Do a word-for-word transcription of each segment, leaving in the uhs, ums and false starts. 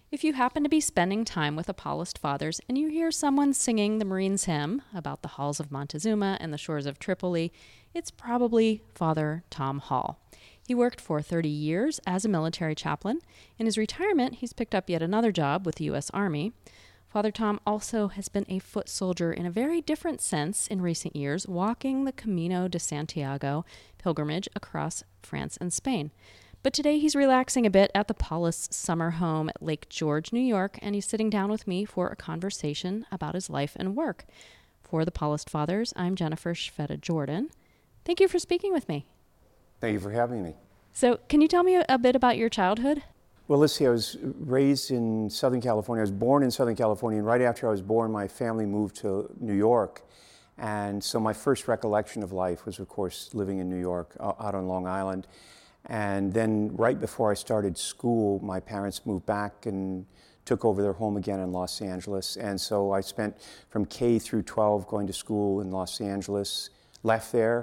If you happen to be spending time with Apollo Fathers and you hear someone singing the Marines' hymn about the halls of Montezuma and the shores of Tripoli, it's probably Father Tom Hall. He worked for thirty years as a military chaplain. In his retirement, he's picked up yet another job with the U S Army. Father Tom also has been a foot soldier in a very different sense in recent years, walking the Camino de Santiago pilgrimage across France and Spain. But today he's relaxing a bit at the Paulus summer home at Lake George, New York, and he's sitting down with me for a conversation about his life and work. For the Paulist Fathers, I'm Jennifer Shveta Jordan. Thank you for speaking with me. Thank you for having me. So can you tell me a, a bit about your childhood? Well, let's see, I was raised in Southern California. I was born in Southern California, and right after I was born, my family moved to New York. And so my first recollection of life was, of course, living in New York, out on Long Island. And then right before I started school, my parents moved back and took over their home again in Los Angeles. And so I spent from K through twelve going to school in Los Angeles, left there,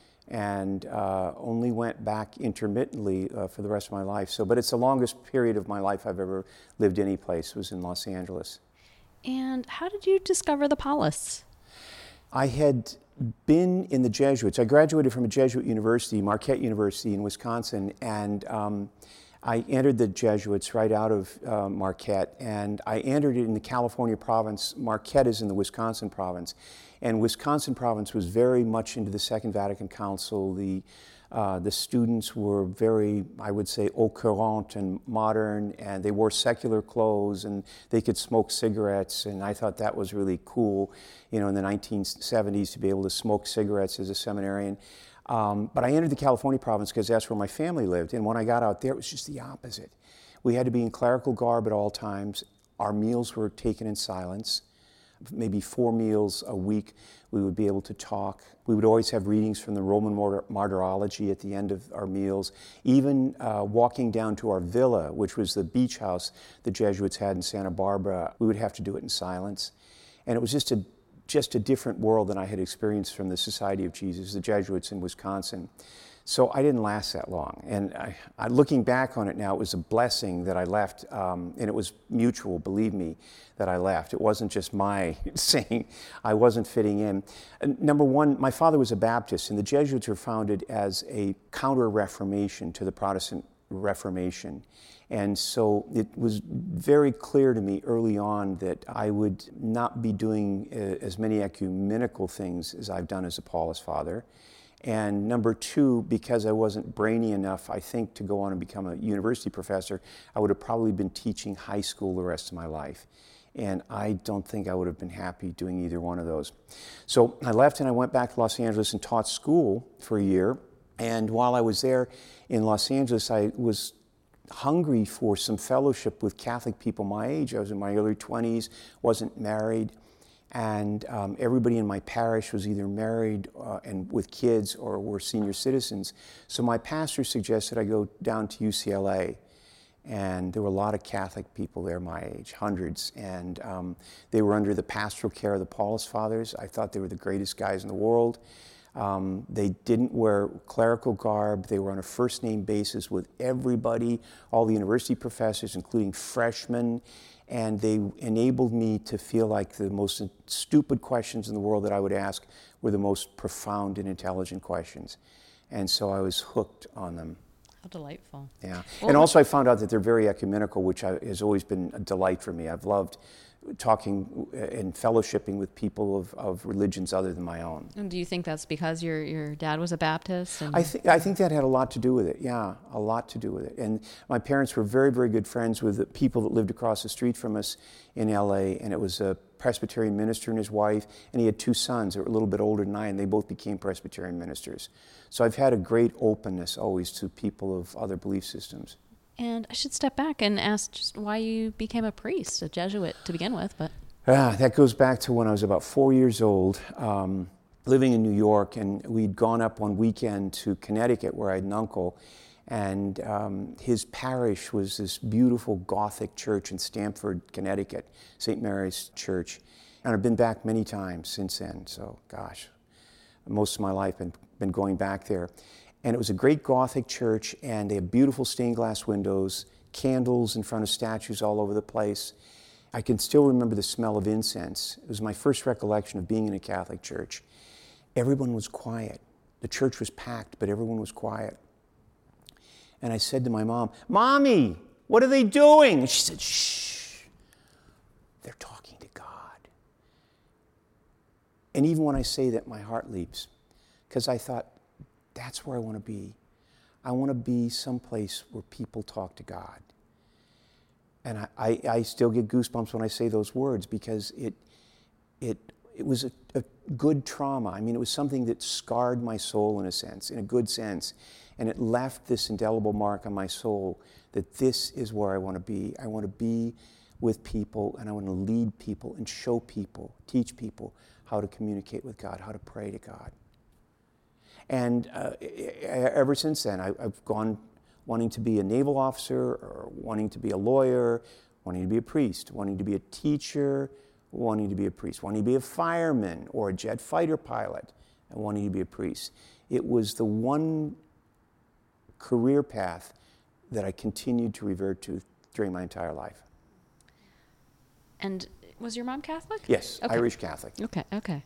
and uh, only went back intermittently uh, for the rest of my life. So, but it's the longest period of my life I've ever lived any place was in Los Angeles. And how did you discover the Paulists? I had been in the Jesuits. I graduated from a Jesuit university, Marquette University in Wisconsin, and um, I entered the Jesuits right out of uh, Marquette, and I entered it in the California province. Marquette is in the Wisconsin province, and Wisconsin province was very much into the Second Vatican Council. The Uh, the students were very, I would say, au courant and modern, and they wore secular clothes, and they could smoke cigarettes, and I thought that was really cool, you know, in the nineteen seventies to be able to smoke cigarettes as a seminarian. Um, but I entered the California province because that's where my family lived, and when I got out there, it was just the opposite. We had to be in clerical garb at all times. Our meals were taken in silence. Maybe four meals a week, we would be able to talk. We would always have readings from the Roman Martyrology at the end of our meals. Even uh, walking down to our villa, which was the beach house the Jesuits had in Santa Barbara, we would have to do it in silence. And it was just a, just a different world than I had experienced from the Society of Jesus, the Jesuits in Wisconsin. So I didn't last that long. And I, I, looking back on it now, it was a blessing that I left, um, and it was mutual, believe me, that I left. It wasn't just my saying I wasn't fitting in. And number one, my father was a Baptist, and the Jesuits were founded as a counter-reformation to the Protestant Reformation. And so it was very clear to me early on that I would not be doing uh, as many ecumenical things as I've done as a Paulist father. And number two, because I wasn't brainy enough, I think, to go on and become a university professor, I would have probably been teaching high school the rest of my life. And I don't think I would have been happy doing either one of those. So I left and I went back to Los Angeles and taught school for a year. And while I was there in Los Angeles, I was hungry for some fellowship with Catholic people my age. I was in my early twenties, wasn't married. And um, everybody in my parish was either married uh, and with kids or were senior citizens. So my pastor suggested I go down to U C L A. And there were a lot of Catholic people there my age, hundreds. And um, they were under the pastoral care of the Paulist Fathers. I thought they were the greatest guys in the world. Um, they didn't wear clerical garb. They were on a first-name basis with everybody, all the university professors, including freshmen. And they enabled me to feel like the most stupid questions in the world that I would ask were the most profound and intelligent questions. And so I was hooked on them. How delightful. Yeah. Well, and also I found out that they're very ecumenical, which I, has always been a delight for me. I've loved talking and fellowshipping with people of, of religions other than my own. And do you think that's because your your dad was a Baptist? And I think I think that had a lot to do with it. Yeah, a lot to do with it. And my parents were very, very good friends with the people that lived across the street from us in L A. And it was a Presbyterian minister and his wife, and he had two sons that were a little bit older than I, and they both became Presbyterian ministers. So I've had a great openness always to people of other belief systems. And I should step back and ask just why you became a priest, a Jesuit to begin with. But ah, that goes back to when I was about four years old, um, living in New York, and we'd gone up one weekend to Connecticut where I had an uncle, and um, his parish was this beautiful Gothic church in Stamford, Connecticut, Saint Mary's Church. And I've been back many times since then, so gosh, most of my life I've been, been going back there. And it was a great Gothic church, and they had beautiful stained glass windows, candles in front of statues all over the place. I can still remember the smell of incense. It was my first recollection of being in a Catholic church. Everyone was quiet. The church was packed, but everyone was quiet. And I said to my mom, "Mommy, what are they doing?" And she said, "Shh, they're talking to God." And even when I say that, my heart leaps, because I thought, that's where I want to be. I want to be someplace where people talk to God. And I, I, I still get goosebumps when I say those words, because it, it, it was a, a good trauma. I mean, it was something that scarred my soul in a sense, in a good sense. And it left this indelible mark on my soul that this is where I want to be. I want to be with people, and I want to lead people and show people, teach people how to communicate with God, how to pray to God. And uh, ever since then, I, I've gone wanting to be a naval officer, or wanting to be a lawyer, wanting to be a priest, wanting to be a teacher, wanting to be a priest, wanting to be a fireman or a jet fighter pilot, and wanting to be a priest. It was the one career path that I continued to revert to during my entire life. And was your mom Catholic? Yes, okay. Irish Catholic. Okay, okay.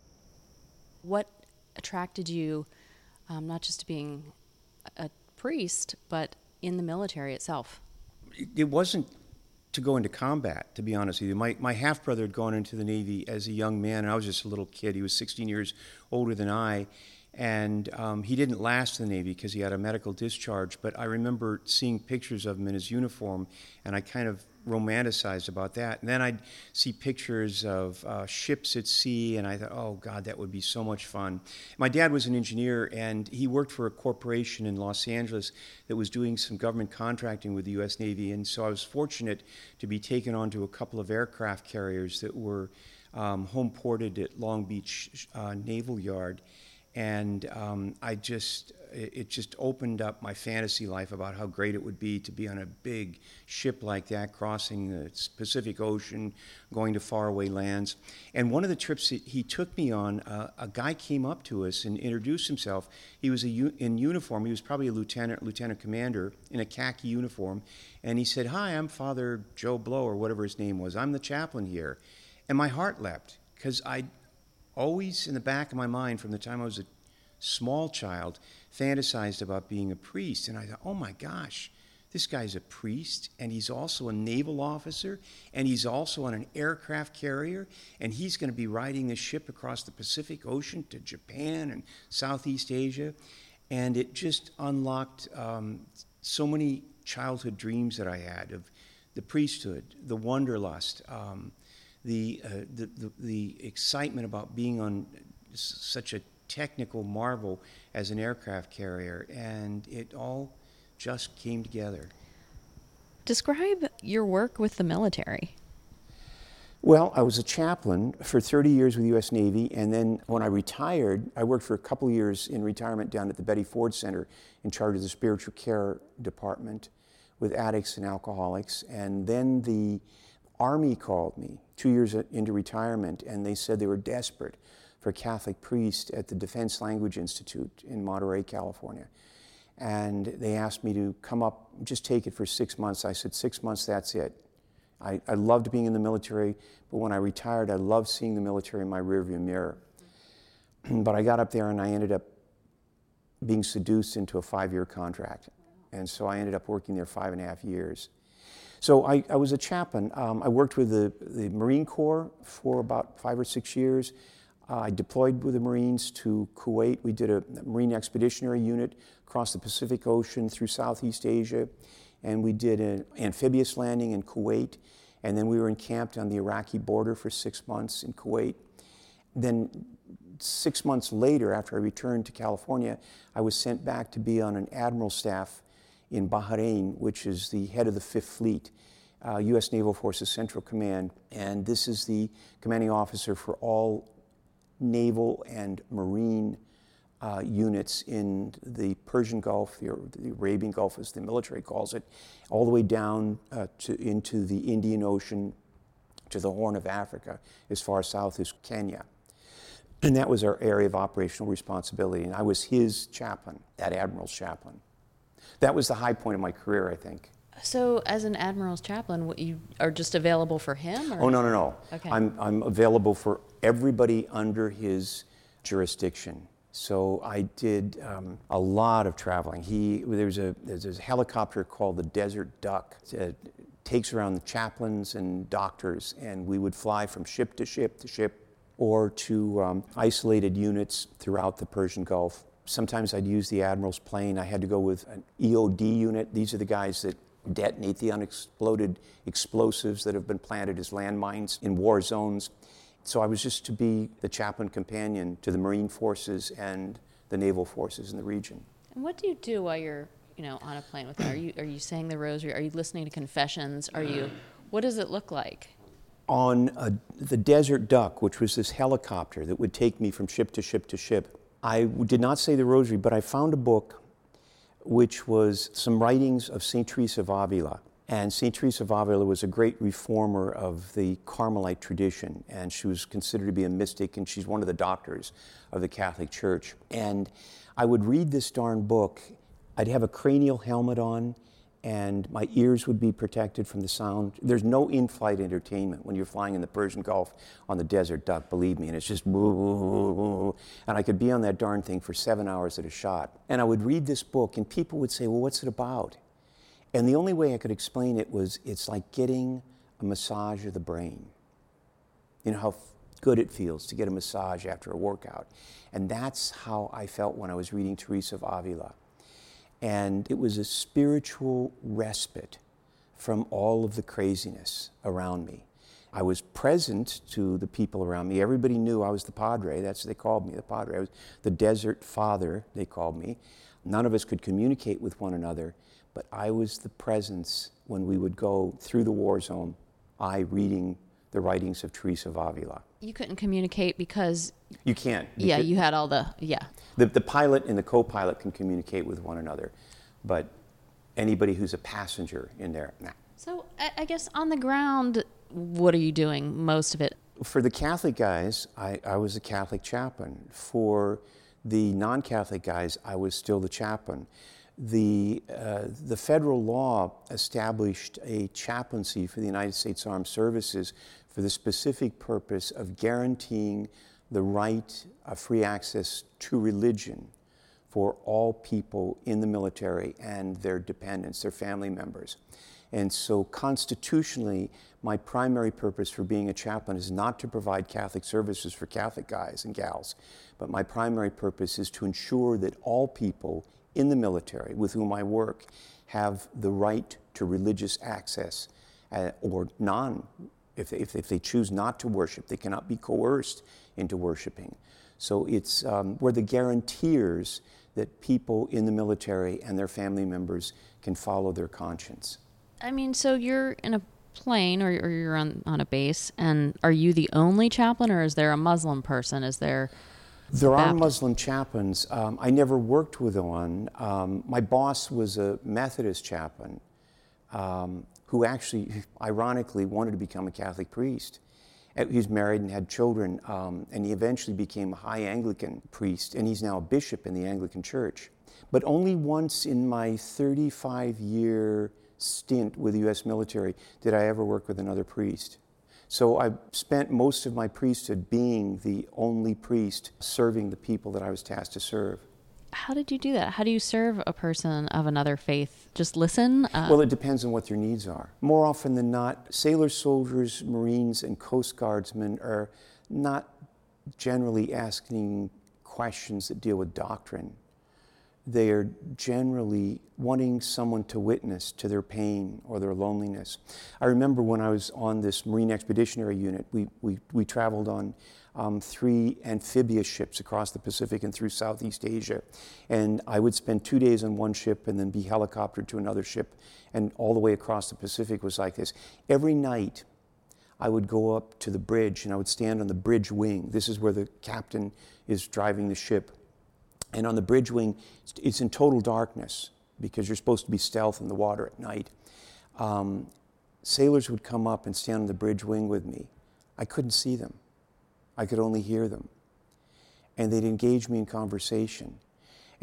What attracted you, um, not just to being a priest, but in the military itself? It wasn't to go into combat, to be honest with you. My, my half-brother had gone into the Navy as a young man, and I was just a little kid. He was sixteen years older than I, and um, he didn't last in the Navy because he had a medical discharge, but I remember seeing pictures of him in his uniform, and I kind of romanticized about that. And then I'd see pictures of uh, ships at sea, and I thought, oh God, that would be so much fun. My dad was an engineer, and he worked for a corporation in Los Angeles that was doing some government contracting with the U S Navy, and so I was fortunate to be taken onto a couple of aircraft carriers that were um, home ported at Long Beach uh, Naval Yard. And um, I just, it just opened up my fantasy life about how great it would be to be on a big ship like that, crossing the Pacific Ocean, going to faraway lands. And one of the trips that he took me on, uh, a guy came up to us and introduced himself. He was a u- in uniform. He was probably a lieutenant, lieutenant commander in a khaki uniform. And he said, "Hi, I'm Father Joe Blow," or whatever his name was. "I'm the chaplain here." And my heart leapt, because I always in the back of my mind from the time I was a small child fantasized about being a priest. And I thought, oh my gosh, this guy's a priest, and he's also a naval officer, and he's also on an aircraft carrier, and he's going to be riding this ship across the Pacific Ocean to Japan and Southeast Asia. And it just unlocked um, so many childhood dreams that I had of the priesthood, the wanderlust, um, The, uh, the, the the excitement about being on s- such a technical marvel as an aircraft carrier, and it all just came together. Describe your work with the military. Well, I was a chaplain for thirty years with the U S Navy, and then when I retired, I worked for a couple of years in retirement down at the Betty Ford Center in charge of the spiritual care department with addicts and alcoholics. And then the Army called me two years into retirement, and they said they were desperate for a Catholic priest at the Defense Language Institute in Monterey, California. And they asked me to come up, just take it for six months. I said, six months, that's it. I, I loved being in the military, but when I retired, I loved seeing the military in my rearview mirror. But I got up there and I ended up being seduced into a five-year contract. And so I ended up working there five and a half years. So I, I was a chaplain. Um, I worked with the, the Marine Corps for about five or six years. Uh, I deployed with the Marines to Kuwait. We did a Marine Expeditionary Unit across the Pacific Ocean through Southeast Asia. And we did an amphibious landing in Kuwait. And then we were encamped on the Iraqi border for six months in Kuwait. Then six months later, after I returned to California, I was sent back to be on an admiral staff in Bahrain, which is the head of the Fifth Fleet, uh, U S Naval Forces Central Command. And this is the commanding officer for all naval and marine uh, units in the Persian Gulf, the, the Arabian Gulf as the military calls it, all the way down uh, to, into the Indian Ocean, to the Horn of Africa, as far south as Kenya. And that was our area of operational responsibility. And I was his chaplain, that admiral's chaplain. That was the high point of my career, I think. So, as an admiral's chaplain, what, you are just available for him? Or? Oh, no, no, no. Okay. I'm, I'm available for everybody under his jurisdiction. So I did um, a lot of traveling. He, there's a, there's a helicopter called the Desert Duck. It takes around the chaplains and doctors, and we would fly from ship to ship to ship or to um, isolated units throughout the Persian Gulf. Sometimes I'd use the Admiral's plane. I had to go with an E O D unit. These are the guys that detonate the unexploded explosives that have been planted as landmines in war zones. So I was just to be the chaplain companion to the Marine forces and the naval forces in the region. And what do you do while you're, you know, on a plane with them? Are you are you saying the rosary? Are you listening to confessions? Are you? What does it look like? On a, the Desert Duck, which was this helicopter that would take me from ship to ship to ship, I did not say the rosary, but I found a book which was some writings of Saint Teresa of Avila. And Saint Teresa of Avila was a great reformer of the Carmelite tradition, and she was considered to be a mystic, and she's one of the doctors of the Catholic Church. And I would read this darn book. I'd have a cranial helmet on, and my ears would be protected from the sound. There's no in-flight entertainment when you're flying in the Persian Gulf on the Desert Duck, believe me, and it's just woo, woo, woo, and I could be on that darn thing for seven hours at a shot. And I would read this book, and people would say, well, what's it about? And the only way I could explain it was, it's like getting a massage of the brain. You know how good it feels to get a massage after a workout. And that's how I felt when I was reading Teresa of Avila. And it was a spiritual respite from all of the craziness around me. I was present to the people around me. Everybody knew I was the Padre. That's what they called me, the Padre. I was the Desert Father, they called me. None of us could communicate with one another, but I was the presence when we would go through the war zone, I reading the writings of Teresa of Avila. You couldn't communicate because... You can't. Yeah, you had all the... Yeah. The, the pilot and the co-pilot can communicate with one another, but anybody who's a passenger in there, nah. So I, I guess on the ground, what are you doing most of it? For the Catholic guys, I, I was a Catholic chaplain. For the non-Catholic guys, I was still the chaplain. The, uh, the federal law established a chaplaincy for the United States Armed Services for the specific purpose of guaranteeing the right of free access to religion for all people in the military and their dependents, their family members. And so constitutionally, my primary purpose for being a chaplain is not to provide Catholic services for Catholic guys and gals, but my primary purpose is to ensure that all people in the military with whom I work have the right to religious access, uh, or non, if they, if, if they choose not to worship, they cannot be coerced into worshiping. So it's, um, we're the guarantors that people in the military and their family members can follow their conscience. I mean, so you're in a plane or, or you're on, on a base, and are you the only chaplain, or is there a Muslim person? Is there... There are Baptist. Muslim chaplains. Um, I never worked with one. Um, my boss was a Methodist chaplain um, who actually, ironically, wanted to become a Catholic priest. He was married and had children, um, and he eventually became a high Anglican priest, and he's now a bishop in the Anglican Church. But only once in my thirty-five year stint with the U S military did I ever work with another priest. So I spent most of my priesthood being the only priest serving the people that I was tasked to serve. How did you do that? How do you serve a person of another faith? Just listen? Uh, well, it depends on what their needs are. More often than not, sailors, soldiers, Marines, and Coast Guardsmen are not generally asking questions that deal with doctrine. They are generally wanting someone to witness to their pain or their loneliness. I remember when I was on this Marine Expeditionary Unit, we, we, we traveled on um, three amphibious ships across the Pacific and through Southeast Asia. And I would spend two days on one ship and then be helicoptered to another ship. And all the way across the Pacific was like this. Every night, I would go up to the bridge and I would stand on the bridge wing. This is where the captain is driving the ship. And on the bridge wing, it's in total darkness because you're supposed to be stealth in the water at night. Um, sailors would come up and stand on the bridge wing with me. I couldn't see them. I could only hear them. And they'd engage me in conversation.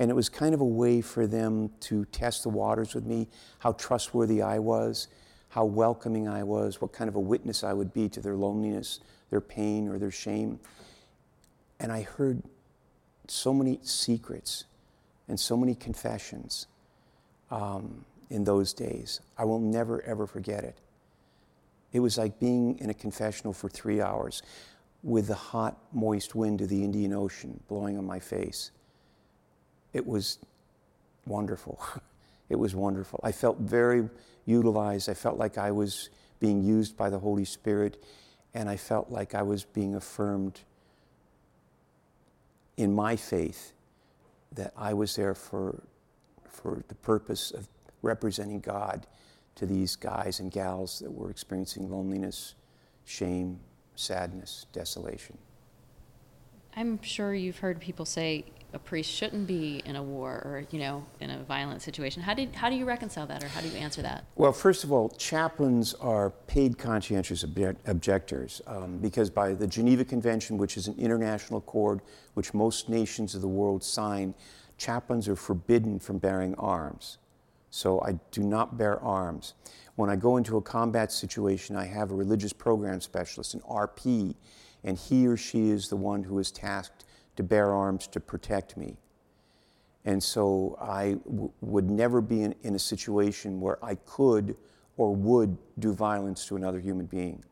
And it was kind of a way for them to test the waters with me, how trustworthy I was, how welcoming I was, what kind of a witness I would be to their loneliness, their pain, or their shame. And I heard so many secrets and so many confessions um, in those days. I will never, ever forget it. It was like being in a confessional for three hours with the hot, moist wind of the Indian Ocean blowing on my face. It was wonderful. It was wonderful. I felt very utilized. I felt like I was being used by the Holy Spirit, and I felt like I was being affirmed in my faith that I was there for, for the purpose of representing God to these guys and gals that were experiencing loneliness, shame, sadness, desolation. I'm sure you've heard people say a priest shouldn't be in a war or, you know, in a violent situation. How did how do you reconcile that, or how do you answer that? Well, first of all, chaplains are paid conscientious object- objectors um, because by the Geneva Convention, which is an international accord which most nations of the world sign, chaplains are forbidden from bearing arms. So I do not bear arms. When I go into a combat situation, I have a religious program specialist, an R P, and he or she is the one who is tasked to bear arms to protect me. And so I w- would never be in, in a situation where I could or would do violence to another human being.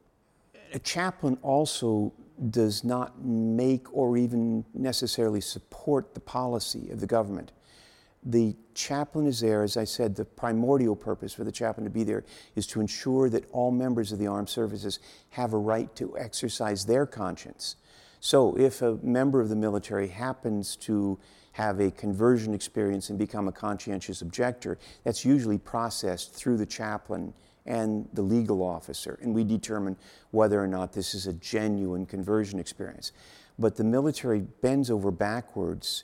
A chaplain also does not make or even necessarily support the policy of the government. The chaplain is there, as I said, the primordial purpose for the chaplain to be there is to ensure that all members of the armed services have a right to exercise their conscience. So if a member of the military happens to have a conversion experience and become a conscientious objector, that's usually processed through the chaplain and the legal officer, and we determine whether or not this is a genuine conversion experience. But the military bends over backwards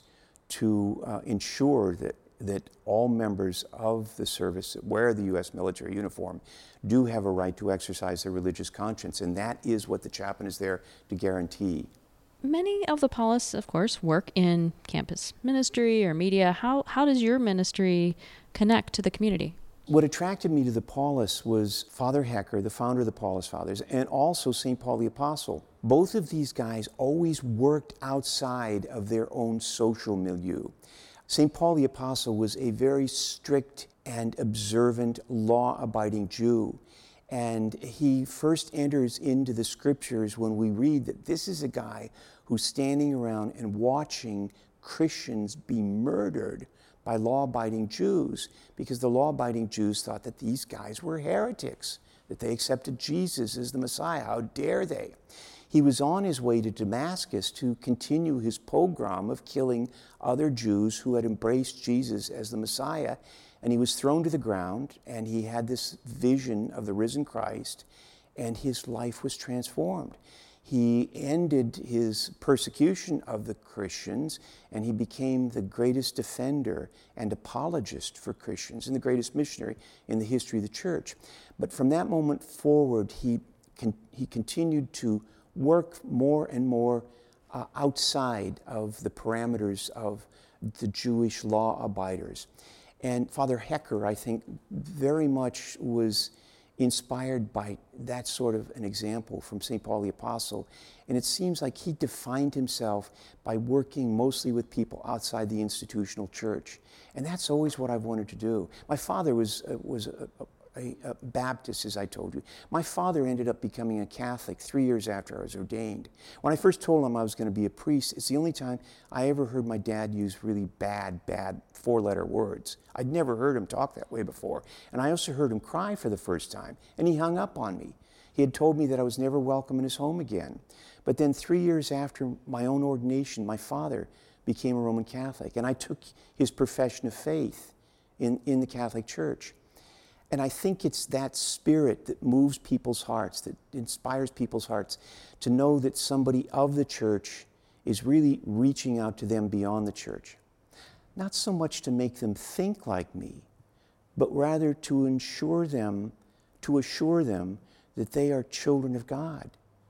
to uh, ensure that, that all members of the service that wear the U S military uniform do have a right to exercise their religious conscience, and that is what the chaplain is there to guarantee. Many of the Paulists, of course, work in campus ministry or media. How how does your ministry connect to the community? What attracted me to the Paulists was Father Hecker, the founder of the Paulist Fathers, and also Saint Paul the Apostle. Both of these guys always worked outside of their own social milieu. Saint Paul the Apostle was a very strict and observant, law-abiding Jew. And he first enters into the scriptures when we read that this is a guy who's standing around and watching Christians be murdered by law-abiding Jews, because the law-abiding Jews thought that these guys were heretics, that they accepted Jesus as the Messiah. How dare they? He was on his way to Damascus to continue his pogrom of killing other Jews who had embraced Jesus as the Messiah, and he was thrown to the ground, and he had this vision of the risen Christ, and his life was transformed. He ended his persecution of the Christians, and he became the greatest defender and apologist for Christians and the greatest missionary in the history of the church. But from that moment forward, he, con- he continued to work more and more uh, outside of the parameters of the Jewish law abiders. And Father Hecker, I think, very much was inspired by that sort of an example from Saint Paul the Apostle. And it seems like he defined himself by working mostly with people outside the institutional church. And that's always what I've wanted to do. My father was, uh, was a, a, a Baptist, as I told you. My father ended up becoming a Catholic three years after I was ordained. When I first told him I was going to be a priest, it's the only time I ever heard my dad use really bad, bad four-letter words. I'd never heard him talk that way before. And I also heard him cry for the first time, and he hung up on me. He had told me that I was never welcome in his home again. But then three years after my own ordination, my father became a Roman Catholic, and I took his profession of faith in, in the Catholic Church. And I think it's that spirit that moves people's hearts, that inspires people's hearts to know that somebody of the church is really reaching out to them beyond the church. Not so much to make them think like me, but rather to ensure them, to assure them that they are children of God,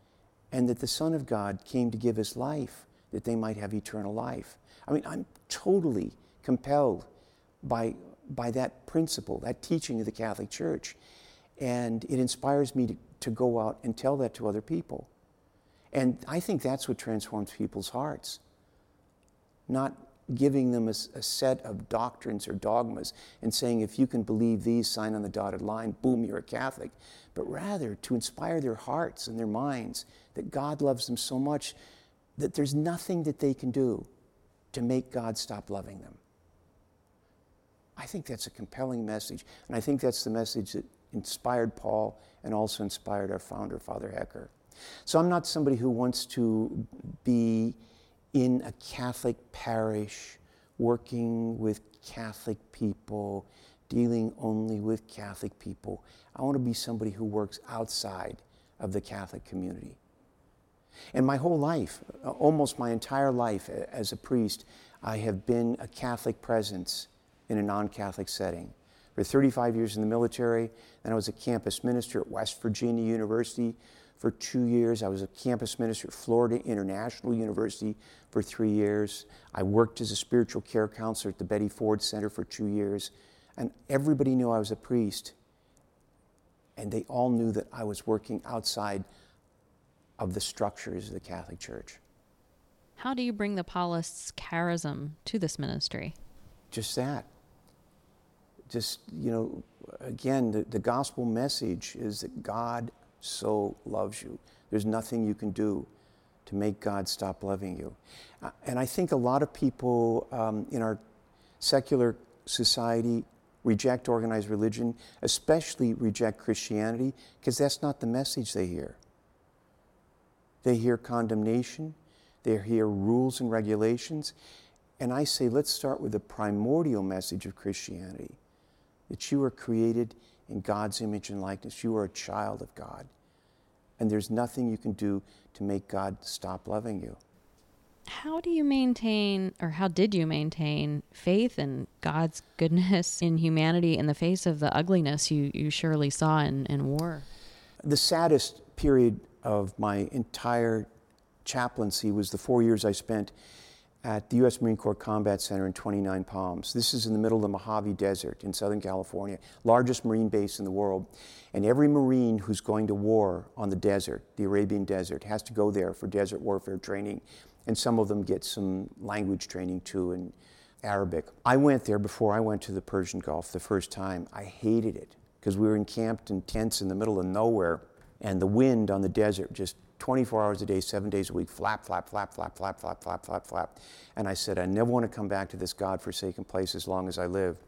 and that the Son of God came to give his life that they might have eternal life. I mean, I'm totally compelled by, by that principle, that teaching of the Catholic Church. And it inspires me to, to go out and tell that to other people. And I think that's what transforms people's hearts. Not giving them a, a set of doctrines or dogmas and saying, if you can believe these, sign on the dotted line, boom, you're a Catholic. But rather to inspire their hearts and their minds that God loves them so much that there's nothing that they can do to make God stop loving them. I think that's a compelling message. And I think that's the message that inspired Paul and also inspired our founder, Father Hecker. So I'm not somebody who wants to be in a Catholic parish, working with Catholic people, dealing only with Catholic people. I want to be somebody who works outside of the Catholic community. And my whole life, almost my entire life as a priest, I have been a Catholic presence in a non-Catholic setting. For thirty-five years in the military, then I was a campus minister at West Virginia University for two years. I was a campus minister at Florida International University for three years. I worked as a spiritual care counselor at the Betty Ford Center for two years. And everybody knew I was a priest. And they all knew that I was working outside of the structures of the Catholic Church. How do you bring the Paulists' charism to this ministry? Just that. Just, you know, again, the, the gospel message is that God so loves you. There's nothing you can do to make God stop loving you. Uh, and I think a lot of people um, in our secular society reject organized religion, especially reject Christianity, because that's not the message they hear. They hear condemnation, they hear rules and regulations, and I say, let's start with the primordial message of Christianity, that you are created in God's image and likeness. You are a child of God. And there's nothing you can do to make God stop loving you. How do you maintain, or how did you maintain, faith in God's goodness in humanity in the face of the ugliness you, you surely saw in, in war? The saddest period of my entire chaplaincy was the four years I spent at the U S Marine Corps Combat Center in twenty-nine Palms. This is in the middle of the Mojave Desert in Southern California, largest Marine base in the world. And every Marine who's going to war on the desert, the Arabian Desert, has to go there for desert warfare training. And some of them get some language training too in Arabic. I went there before I went to the Persian Gulf the first time. I hated it because we were encamped in tents in the middle of nowhere, and the wind on the desert just twenty-four hours a day, seven days a week, flap, flap, flap, flap, flap, flap, flap, flap, flap. And I said, I never want to come back to this God-forsaken place as long as I live.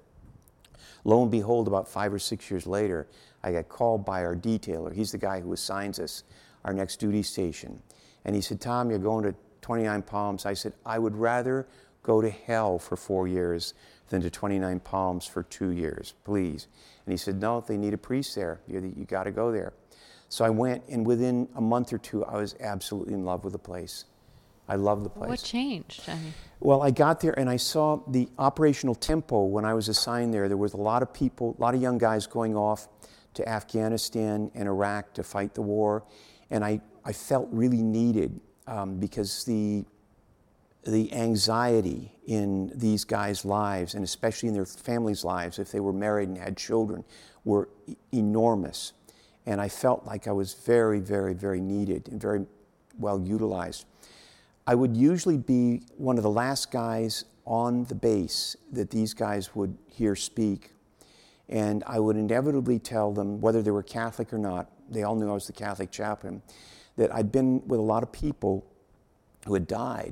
Lo and behold, about five or six years later, I got called by our detailer. He's the guy who assigns us our next duty station. And he said, Tom, you're going to twenty-nine Palms. I said, I would rather go to hell for four years than to twenty-nine Palms for two years, please. And he said, no, they need a priest there. You, you got to go there. So I went, and within a month or two, I was absolutely in love with the place. I love the place. What changed? I mean... Well, I got there, and I saw the operational tempo when I was assigned there. There was a lot of people, a lot of young guys going off to Afghanistan and Iraq to fight the war, and I, I felt really needed um, because the, the anxiety in these guys' lives, and especially in their families' lives, if they were married and had children, were e- enormous. And I felt like I was very, very, very needed and very well utilized. I would usually be one of the last guys on the base that these guys would hear speak. And I would inevitably tell them, whether they were Catholic or not, they all knew I was the Catholic chaplain, that I'd been with a lot of people who had died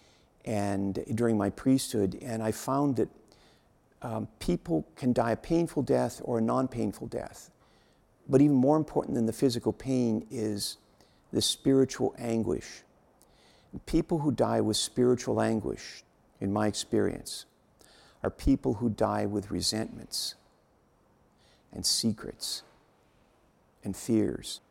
and during my priesthood, and I found that um, people can die a painful death or a non-painful death. But even more important than the physical pain is the spiritual anguish. And people who die with spiritual anguish, in my experience, are people who die with resentments and secrets and fears.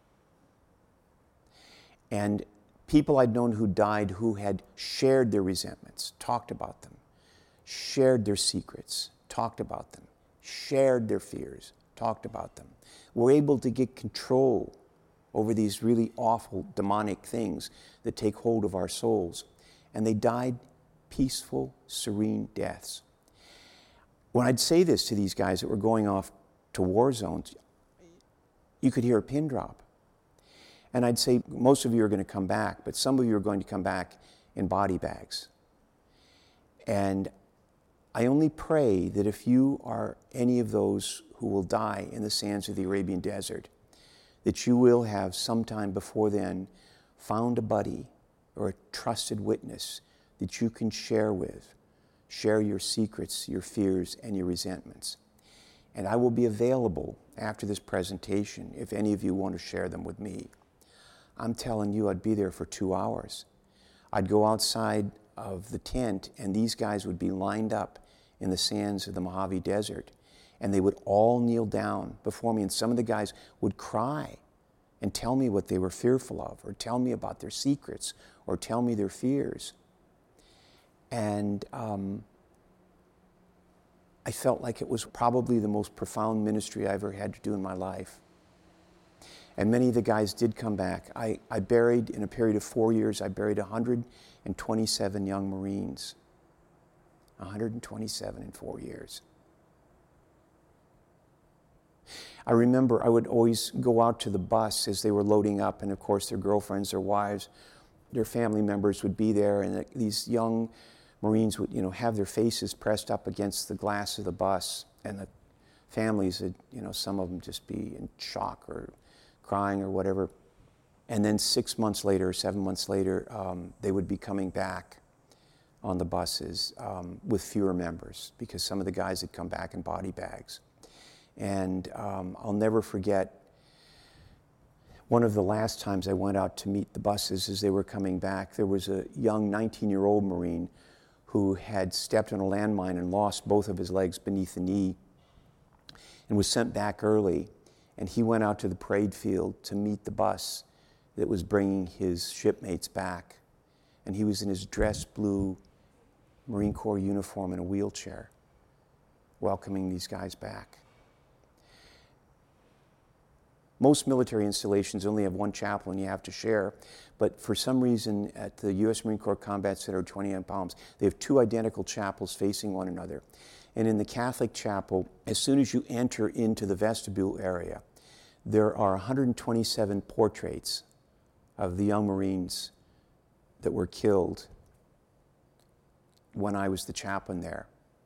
And people I'd known who died who had shared their resentments, talked about them, shared their secrets, talked about them, shared their fears, talked about them, were able to get control over these really awful demonic things that take hold of our souls. And they died peaceful, serene deaths. when I'd say this to these guys that were going off to war zones, you could hear a pin drop. And I'd say, most of you are going to come back, but some of you are going to come back in body bags. And I only pray that if you are any of those who will die in the sands of the Arabian desert, that you will have sometime before then found a buddy or a trusted witness that you can share with, share your secrets, your fears, and your resentments. And I will be available after this presentation if any of you want to share them with me. I'm telling you, I'd be there for two hours. I'd go outside of the tent, and these guys would be lined up in the sands of the Mojave Desert, and they would all kneel down before me, and some of the guys would cry and tell me what they were fearful of, or tell me about their secrets, or tell me their fears. And um, I felt like it was probably the most profound ministry I ever had to do in my life. And many of the guys did come back. I, I buried, in a period of four years, I buried one hundred twenty-seven young Marines. one hundred twenty-seven in four years. I remember I would always go out to the bus as they were loading up, and of course their girlfriends, their wives, their family members would be there, and these young Marines would, you know, have their faces pressed up against the glass of the bus, and the families would, you know, some of them just be in shock or crying or whatever. And then six months later, seven months later, um, they would be coming back on the buses um, with fewer members, because some of the guys had come back in body bags. And um, I'll never forget one of the last times I went out to meet the buses as they were coming back. There was a young nineteen-year-old Marine who had stepped on a landmine and lost both of his legs beneath the knee and was sent back early. And he went out to the parade field to meet the bus that was bringing his shipmates back. And he was in his dress blue Marine Corps uniform in a wheelchair, welcoming these guys back. Most military installations only have one chapel and you have to share, but for some reason at the U S Marine Corps Combat Center, twenty-nine Palms, they have two identical chapels facing one another. And in the Catholic chapel, as soon as you enter into the vestibule area, there are one hundred twenty-seven portraits of the young Marines that were killed when I was the chaplain there.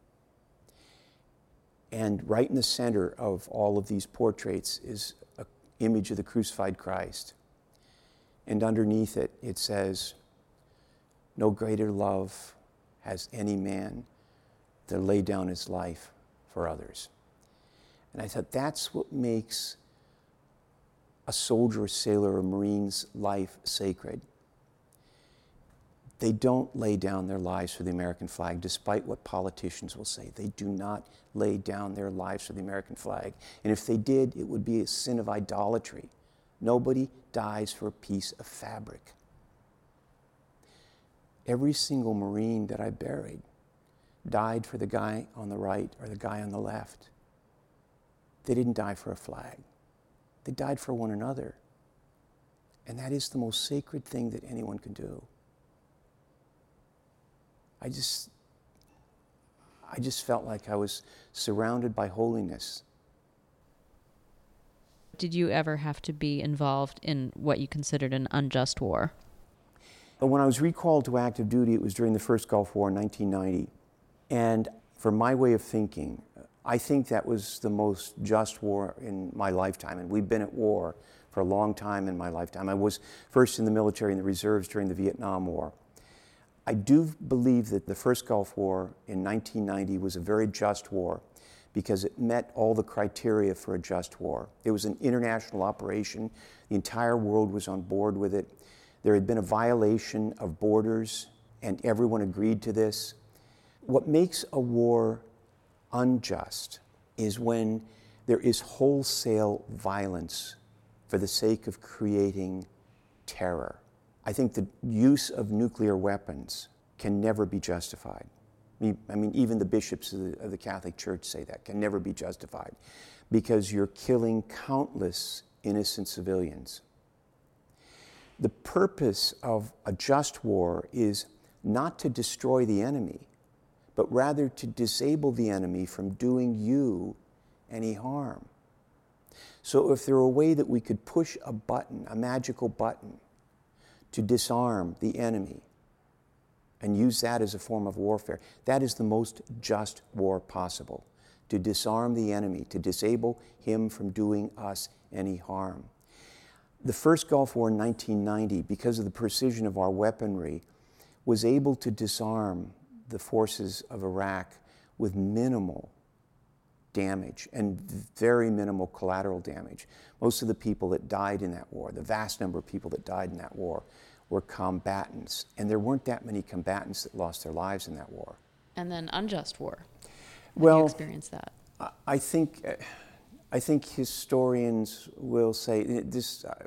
And right in the center of all of these portraits is an image of the crucified Christ. And underneath it, it says, "No greater love has any man than lay down his life for others." And I thought, that's what makes a soldier, a sailor, a Marine's life sacred. They don't lay down their lives for the American flag, despite what politicians will say. They do not lay down their lives for the American flag. And if they did, it would be a sin of idolatry. Nobody dies for a piece of fabric. Every single Marine that I buried died for the guy on the right or the guy on the left. They didn't die for a flag. They died for one another. And that is the most sacred thing that anyone can do. I just, I just felt like I was surrounded by holiness. Did you ever have to be involved in what you considered an unjust war? But when I was recalled to active duty, it was during the first Gulf War in nineteen ninety. And for my way of thinking, I think that was the most just war in my lifetime. And we've been at war for a long time in my lifetime. I was first in the military in the reserves during the Vietnam War. I do believe that the first Gulf War in nineteen ninety was a very just war because it met all the criteria for a just war. It was an international operation. The entire world was on board with it. There had been a violation of borders, and everyone agreed to this. What makes a war unjust is when there is wholesale violence for the sake of creating terror. I think the use of nuclear weapons can never be justified. I mean, even the bishops of the, of the Catholic Church say that, can never be justified, because you're killing countless innocent civilians. The purpose of a just war is not to destroy the enemy, but rather to disable the enemy from doing you any harm. So if there were a way that we could push a button, a magical button, to disarm the enemy and use that as a form of warfare, that is the most just war possible. To disarm the enemy, to disable him from doing us any harm. The first Gulf War in nineteen ninety, because of the precision of our weaponry, was able to disarm the forces of Iraq with minimal damage and very minimal collateral damage. Most of the people that died in that war, the vast number of people that died in that war, were combatants. And there weren't that many combatants that lost their lives in that war. And then unjust war. How well, do you experience that? I think, I think historians will say this. Uh,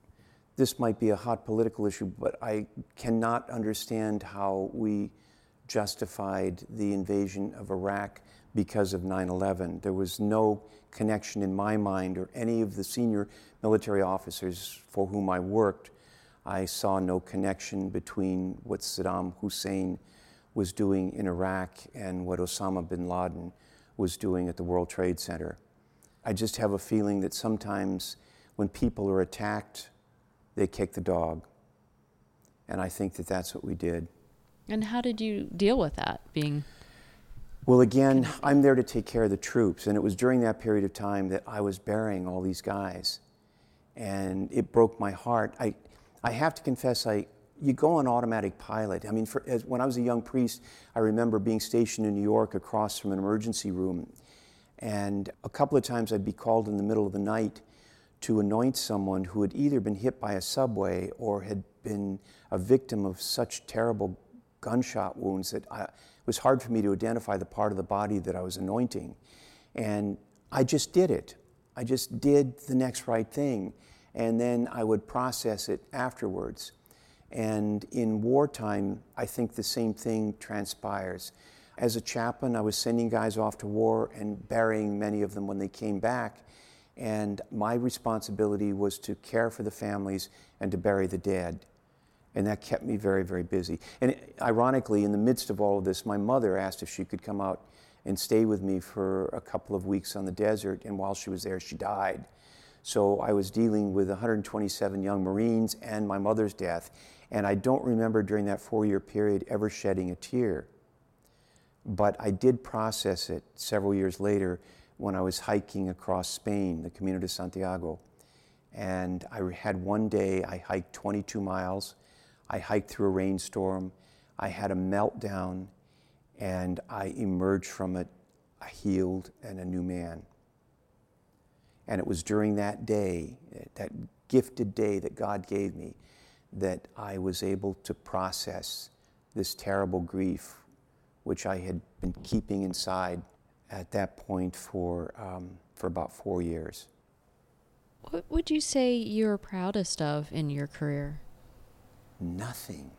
this might be a hot political issue, but I cannot understand how we justified the invasion of Iraq because of nine eleven. There was no connection in my mind, or any of the senior military officers for whom I worked. I saw no connection between what Saddam Hussein was doing in Iraq and what Osama bin Laden was doing at the World Trade Center. I just have a feeling that sometimes when people are attacked, they kick the dog. And I think that that's what we did. And how did you deal with that, being... Well, again, I'm there to take care of the troops, and it was during that period of time that I was burying all these guys, and it broke my heart. I, I have to confess, I, you go on automatic pilot. I mean, for, as, when I was a young priest, I remember being stationed in New York across from an emergency room, and a couple of times I'd be called in the middle of the night to anoint someone who had either been hit by a subway or had been a victim of such terrible gunshot wounds that I, it was hard for me to identify the part of the body that I was anointing. And I just did it. I just did the next right thing. And then I would process it afterwards. And in wartime, I think the same thing transpires. As a chaplain, I was sending guys off to war and burying many of them when they came back. And my responsibility was to care for the families and to bury the dead. And that kept me very, very busy. And ironically, in the midst of all of this, my mother asked if she could come out and stay with me for a couple of weeks on the desert. And while she was there, she died. So I was dealing with one hundred twenty-seven young Marines and my mother's death. And I don't remember during that four-year period ever shedding a tear. But I did process it several years later when I was hiking across Spain, the Camino de Santiago. And I had one day, I hiked twenty-two miles. I hiked through a rainstorm. I had a meltdown, and I emerged from it a healed and a new man. And it was during that day, that gifted day that God gave me, that I was able to process this terrible grief, which I had been keeping inside at that point for, um, for about four years. What would you say you're proudest of in your career? Nothing.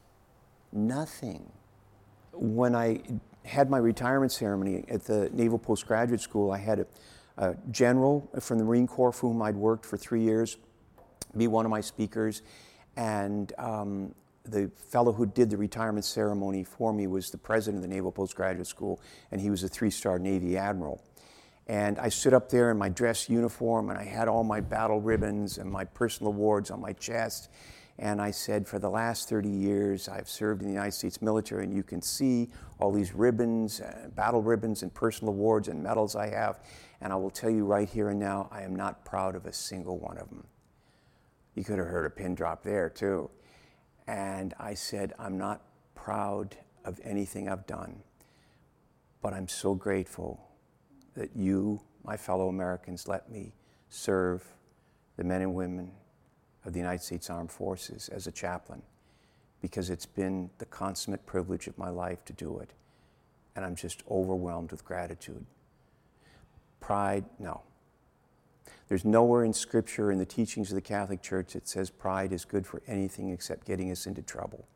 Nothing. When I had my retirement ceremony at the Naval Postgraduate School, I had a, a general from the Marine Corps for whom I'd worked for three years be one of my speakers. And um, the fellow who did the retirement ceremony for me was the president of the Naval Postgraduate School, and he was a three-star Navy admiral. And I stood up there in my dress uniform, and I had all my battle ribbons and my personal awards on my chest. And I said, for the last thirty years, I've served in the United States military, and you can see all these ribbons, uh, battle ribbons and personal awards and medals I have. And I will tell you right here and now, I am not proud of a single one of them. You could have heard a pin drop there, too. And I said, I'm not proud of anything I've done, but I'm so grateful that you, my fellow Americans, let me serve the men and women of the United States Armed Forces as a chaplain, because it's been the consummate privilege of my life to do it. And I'm just overwhelmed with gratitude. Pride, no. There's nowhere in Scripture, in the teachings of the Catholic Church, that says pride is good for anything except getting us into trouble.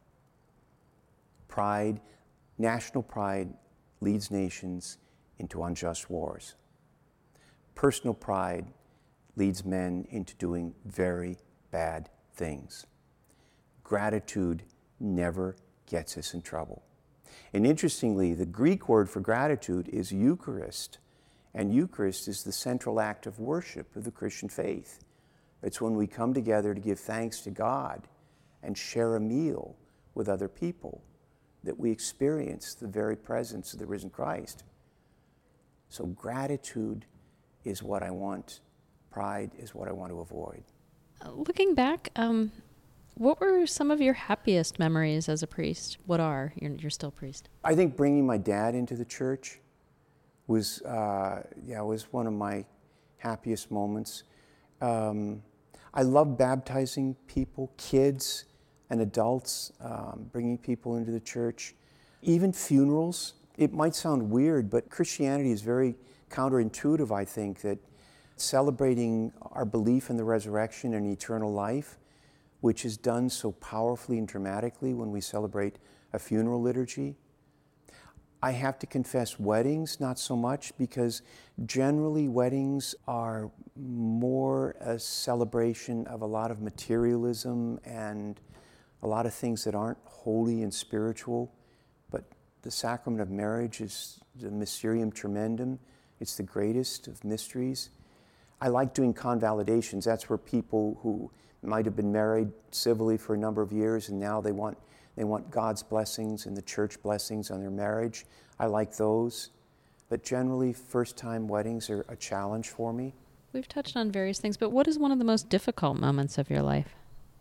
Pride, national pride, leads nations into unjust wars. Personal pride leads men into doing very bad things. Gratitude never gets us in trouble. And interestingly, the Greek word for gratitude is Eucharist, and Eucharist is the central act of worship of the Christian faith. It's when we come together to give thanks to God and share a meal with other people that we experience the very presence of the risen Christ. So gratitude is what I want. Pride is what I want to avoid. Looking back, um, what were some of your happiest memories as a priest? What are? You're, you're still a priest. I think bringing my dad into the church was, uh, yeah, was one of my happiest moments. Um, I love baptizing people, kids and adults, um, bringing people into the church. Even funerals. It might sound weird, but Christianity is very counterintuitive, I think, that celebrating our belief in the resurrection and eternal life, which is done so powerfully and dramatically when we celebrate a funeral liturgy. I have to confess, weddings, not so much, because generally weddings are more a celebration of a lot of materialism and a lot of things that aren't holy and spiritual. But the sacrament of marriage is the mysterium tremendum. It's the greatest of mysteries. I like doing convalidations. That's where people who might have been married civilly for a number of years and now they want They want God's blessings and the church blessings on their marriage. I like those. But generally, first-time weddings are a challenge for me. We've touched on various things, but what is one of the most difficult moments of your life?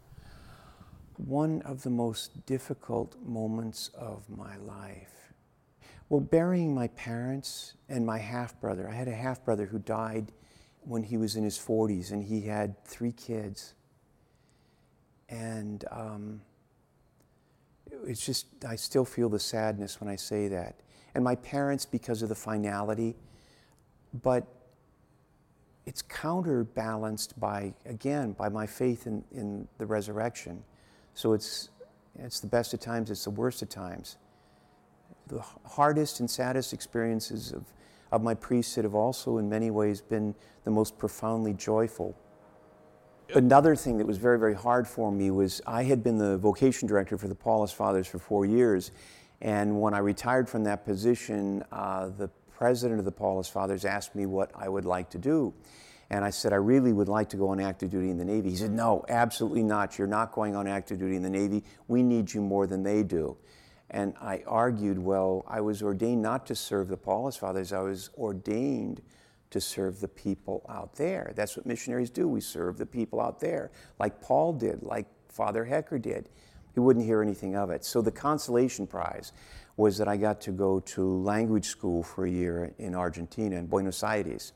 One of the most difficult moments of my life. Well, burying my parents and my half-brother. I had a half-brother who died when he was in his forties, and he had three kids. And um, it's just, I still feel the sadness when I say that. And my parents, because of the finality, but it's counterbalanced by, again, by my faith in, in the resurrection. So it's, it's the best of times, it's the worst of times. The hardest and saddest experiences of, of my priesthood have also in many ways been the most profoundly joyful. Another thing that was very, very hard for me was I had been the vocation director for the Paulist Fathers for four years. And when I retired from that position, uh, the president of the Paulist Fathers asked me what I would like to do. And I said, I really would like to go on active duty in the Navy. He said, no, absolutely not. You're not going on active duty in the Navy. We need you more than they do. And I argued, well, I was ordained not to serve the Paulist Fathers. I was ordained to serve the people out there. That's what missionaries do. We serve the people out there, like Paul did, like Father Hecker did. He wouldn't hear anything of it. So the consolation prize was that I got to go to language school for a year in Argentina, in Buenos Aires.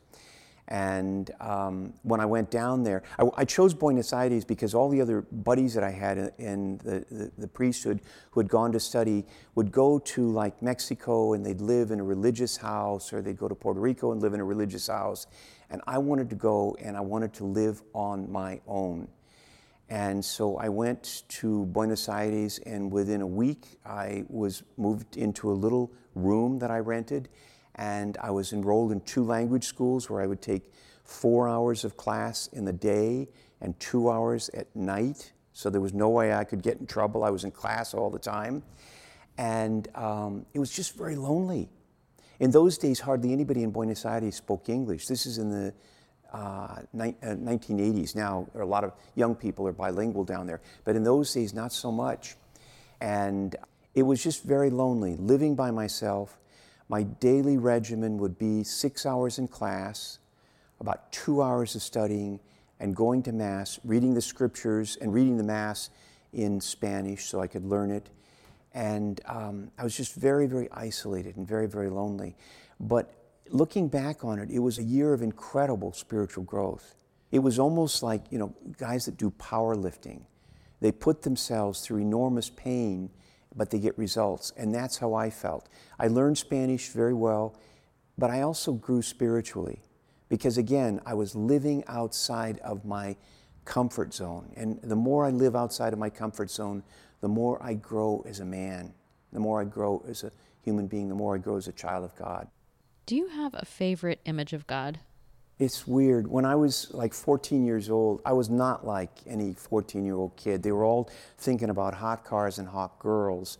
And um, when I went down there, I, I chose Buenos Aires because all the other buddies that I had in, in the, the, the priesthood who had gone to study would go to like Mexico and they'd live in a religious house, or they'd go to Puerto Rico and live in a religious house. And I wanted to go and I wanted to live on my own. And so I went to Buenos Aires, and within a week I was moved into a little room that I rented. And I was enrolled in two language schools where I would take four hours of class in the day and two hours at night. So there was no way I could get in trouble. I was in class all the time. And um, it was just very lonely. In those days, hardly anybody in Buenos Aires spoke English. This is in the uh, ni- uh, nineteen eighties. Now, a lot of young people are bilingual down there. But in those days, not so much. And it was just very lonely, living by myself. My daily regimen would be six hours in class, about two hours of studying, and going to Mass, reading the scriptures and reading the Mass in Spanish so I could learn it. And um, I was just very, very isolated and very, very lonely. But looking back on it, it was a year of incredible spiritual growth. It was almost like, you know, guys that do powerlifting. They put themselves through enormous pain, but they get results. And that's how I felt. I learned Spanish very well, but I also grew spiritually because, again, I was living outside of my comfort zone. And the more I live outside of my comfort zone, the more I grow as a man, the more I grow as a human being, the more I grow as a child of God. Do you have a favorite image of God? It's weird. When I was like fourteen years old, I was not like any fourteen-year-old kid. They were all thinking about hot cars and hot girls.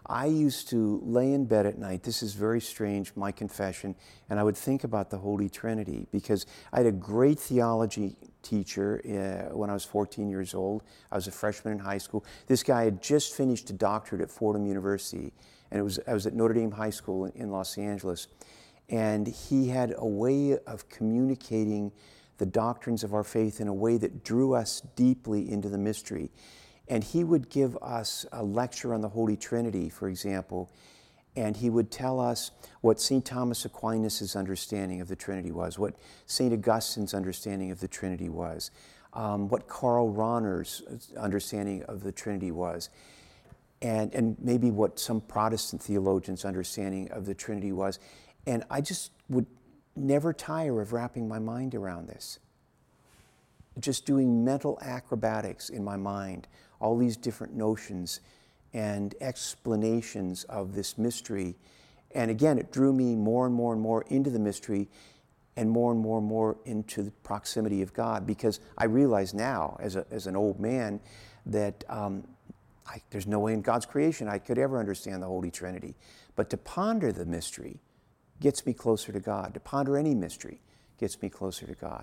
I used to lay in bed at night, this is very strange, my confession, and I would think about the Holy Trinity, because I had a great theology teacher uh, when I was fourteen years old. I was a freshman in high school. This guy had just finished a doctorate at Fordham University, and it was I was at Notre Dame High School in, in Los Angeles. And he had a way of communicating the doctrines of our faith in a way that drew us deeply into the mystery. And he would give us a lecture on the Holy Trinity, for example, and he would tell us what Saint Thomas Aquinas' understanding of the Trinity was, what Saint Augustine's understanding of the Trinity was, um, what Karl Rahner's understanding of the Trinity was, and, and maybe what some Protestant theologians' understanding of the Trinity was. And I just would never tire of wrapping my mind around this. Just doing mental acrobatics in my mind, all these different notions and explanations of this mystery. And again, it drew me more and more and more into the mystery and more and more and more into the proximity of God, because I realize now, as, a, as an old man, that um, I, there's no way in God's creation I could ever understand the Holy Trinity. But to ponder the mystery gets me closer to God. To ponder any mystery gets me closer to God.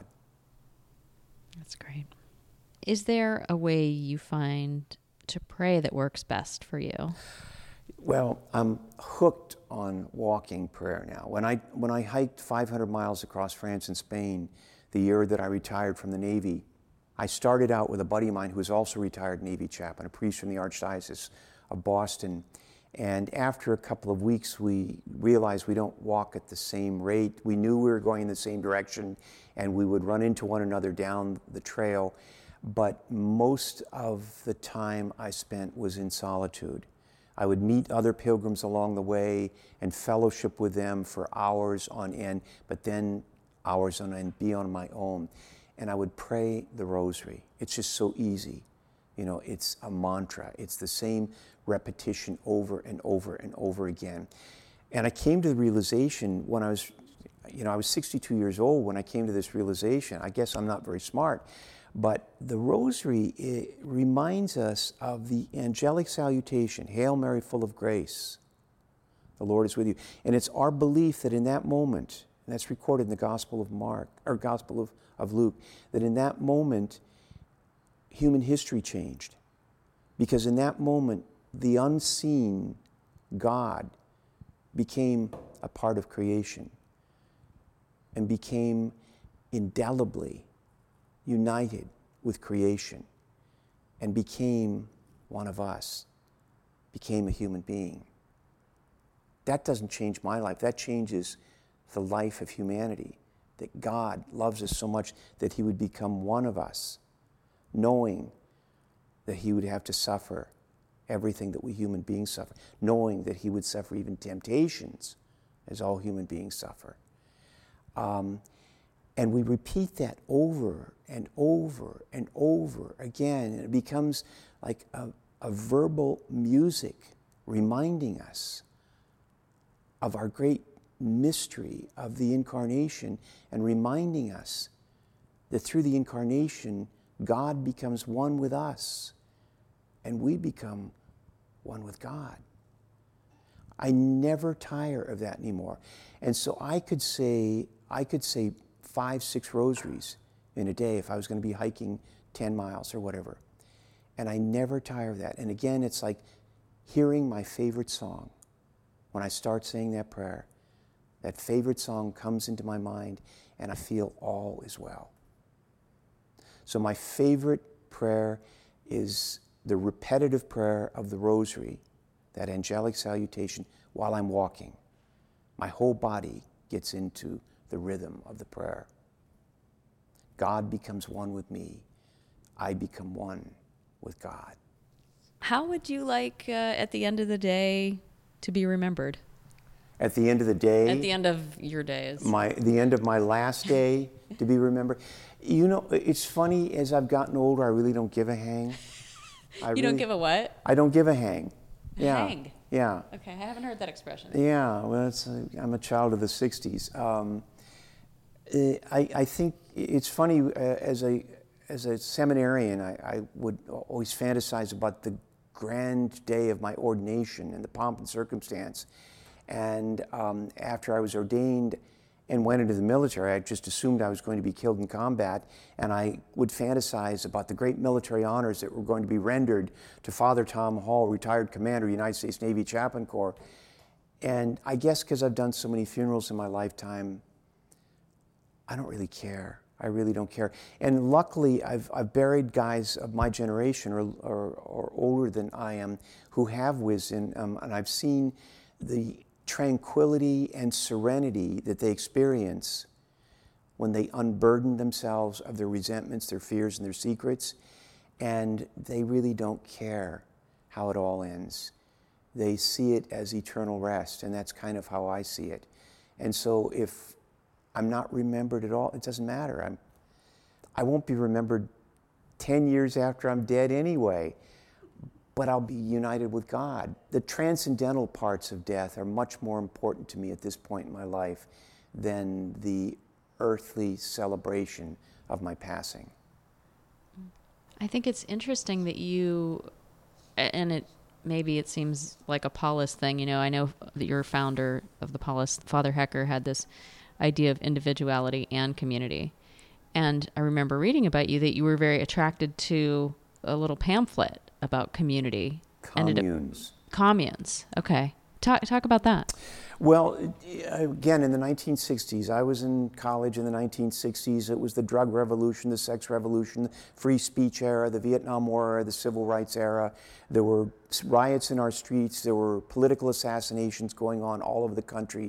That's great. Is there a way you find to pray that works best for you? Well, I'm hooked on walking prayer now. When I when I hiked five hundred miles across France and Spain the year that I retired from the Navy, I started out with a buddy of mine who was also a retired Navy chaplain, a priest from the Archdiocese of Boston. And after a couple of weeks, we realized we don't walk at the same rate. We knew we were going in the same direction, and we would run into one another down the trail. But most of the time I spent was in solitude. I would meet other pilgrims along the way and fellowship with them for hours on end, but then hours on end be on my own. And I would pray the rosary. It's just so easy. You know, it's a mantra. It's the same repetition over and over and over again. And I came to the realization when I was, you know, I was sixty-two years old when I came to this realization. I guess I'm not very smart, but the rosary, it reminds us of the angelic salutation, Hail Mary, full of grace, the Lord is with you. And it's our belief that in that moment, and that's recorded in the Gospel of Mark, or Gospel of, of Luke, that in that moment, human history changed. Because in that moment, the unseen God became a part of creation and became indelibly united with creation and became one of us, became a human being. That doesn't change my life. That changes the life of humanity, that God loves us so much that he would become one of us, knowing that he would have to suffer everything that we human beings suffer, knowing that he would suffer even temptations as all human beings suffer. Um, and we repeat that over and over and over again, and it becomes like a, a verbal music reminding us of our great mystery of the Incarnation and reminding us that through the Incarnation, God becomes one with us, and we become one with God. I never tire of that anymore. And so I could say, I could say five, six rosaries in a day if I was going to be hiking ten miles or whatever. And I never tire of that. And again, it's like hearing my favorite song. When I start saying that prayer, that favorite song comes into my mind, and I feel all is well. So my favorite prayer is the repetitive prayer of the rosary, that angelic salutation while I'm walking. My whole body gets into the rhythm of the prayer. God becomes one with me. I become one with God. How would you like, uh, at the end of the day, to be remembered? At the end of the day, At the end of your days. my the end of my last day to be remembered. You know, it's funny, as I've gotten older, I really don't give a hang. I you really, don't give a what? I don't give a hang. Yeah. Hang? Yeah. Okay, I haven't heard that expression. Yeah, well, it's, uh, I'm a child of the sixties. Um, I, I think it's funny, uh, as a as a seminarian, I, I would always fantasize about the grand day of my ordination and the pomp and circumstance. And um, after I was ordained and went into the military, I just assumed I was going to be killed in combat, and I would fantasize about the great military honors that were going to be rendered to Father Tom Hall, retired commander, United States Navy Chaplain Corps. And I guess because I've done so many funerals in my lifetime, I don't really care. I really don't care. And luckily, I've, I've buried guys of my generation or, or, or older than I am who have wisdom, um, and I've seen the tranquility and serenity that they experience when they unburden themselves of their resentments, their fears, and their secrets, and they really don't care how it all ends. They see it as eternal rest, and that's kind of how I see it. And so if I'm not remembered at all, it doesn't matter. I'm, I won't be remembered ten years after I'm dead anyway, but I'll be united with God. The transcendental parts of death are much more important to me at this point in my life than the earthly celebration of my passing. I think it's interesting that you, and it maybe it seems like a Paulist thing, you know, I know that your founder of the Paulist, Father Hecker, had this idea of individuality and community. And I remember reading about you that you were very attracted to a little pamphlet about community. Communes. Up, communes. Okay. Talk talk about that. Well, again, in the nineteen sixties, I was in college in the nineteen sixties. It was the drug revolution, the sex revolution, the free speech era, the Vietnam War era, the civil rights era. There were riots in our streets. There were political assassinations going on all over the country.